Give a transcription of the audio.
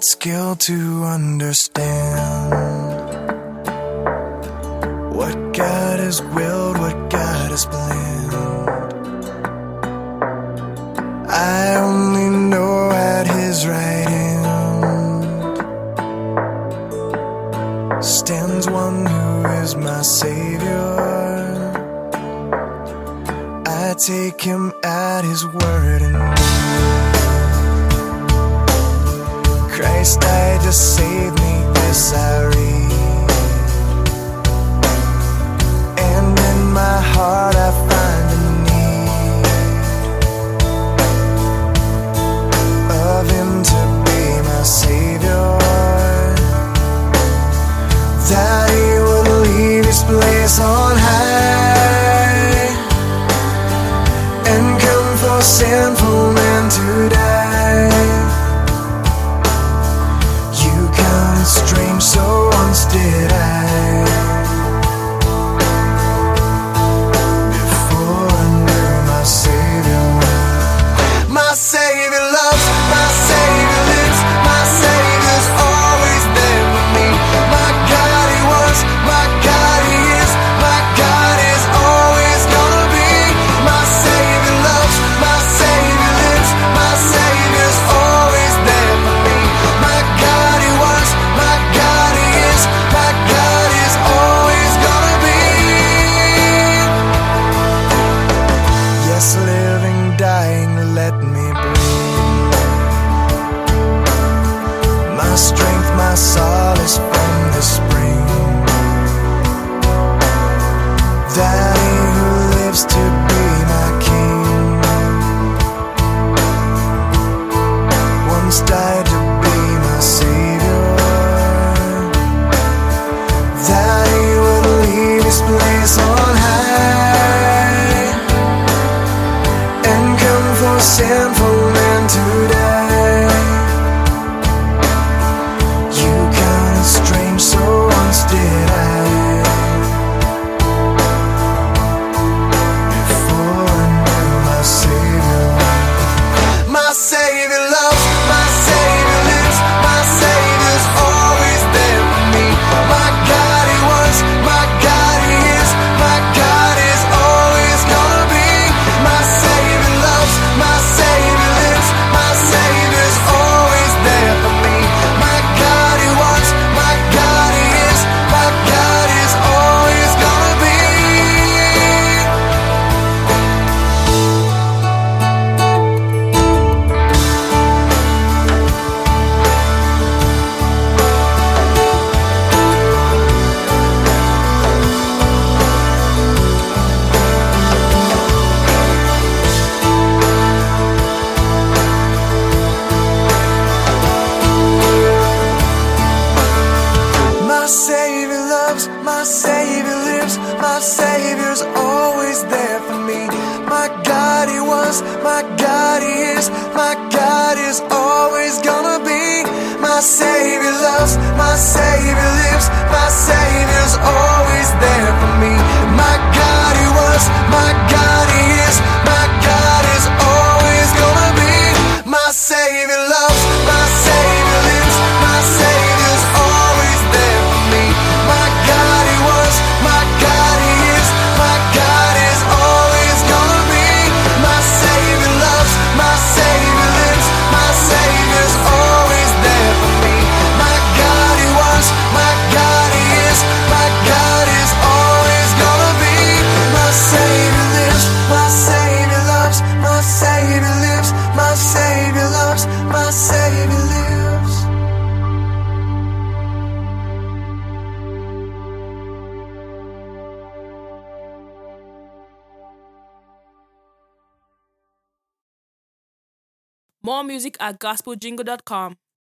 not skilled to understand what God has willed, what God has planned. I only know at His right hand stands one who is my Savior. I take Him at His word and Christ died to save me, this I read. And in my heart I find a need of Him to be my Savior, that He would leave His place on high and come for sinful men to die. Strange, so once did I, before I knew my Savior. My Savior loves, my Savior lives, my Savior's always there with me. My God He was, my God He is, my God is always gonna be. My Savior loves, my Savior lives, my Savior's always there for me. My God He was, my God He is, my God is always gonna be. Yes, living, dying, let me breathe. My strength, my solace from the spring, that He who lives to be my King once died to be my Savior, that He would leave His place on high and come for sinful men to die. You counted strange, so once did I, before I knew my Savior. My Savior loves, my Savior lives, my Savior's always there for me. My God He was, my God He is, my God is always gonna be. My Savior loves, my Savior lives, my Savior's always there for me. My God He was, my God He is, my God is always gonna be. My Savior loves, my Savior lives, my Savior's always there for me. My God He was, my God He is, my God is always gonna be. My Savior loves, my Savior lives, my Savior's always there for me. My God He was, my God He is, my God is always gonna be. My Savior loves, my Savior lives, my Savior's always there for me. My God He was, my God He is, my God is always gonna be. My Savior loves, my Savior lives, my Savior's always there for me. My God He was, my God He is, my God is always gonna be. My Savior lives, my Savior loves, my Savior lives, my Savior loves, my Savior lives. More music at gospeljingle.com.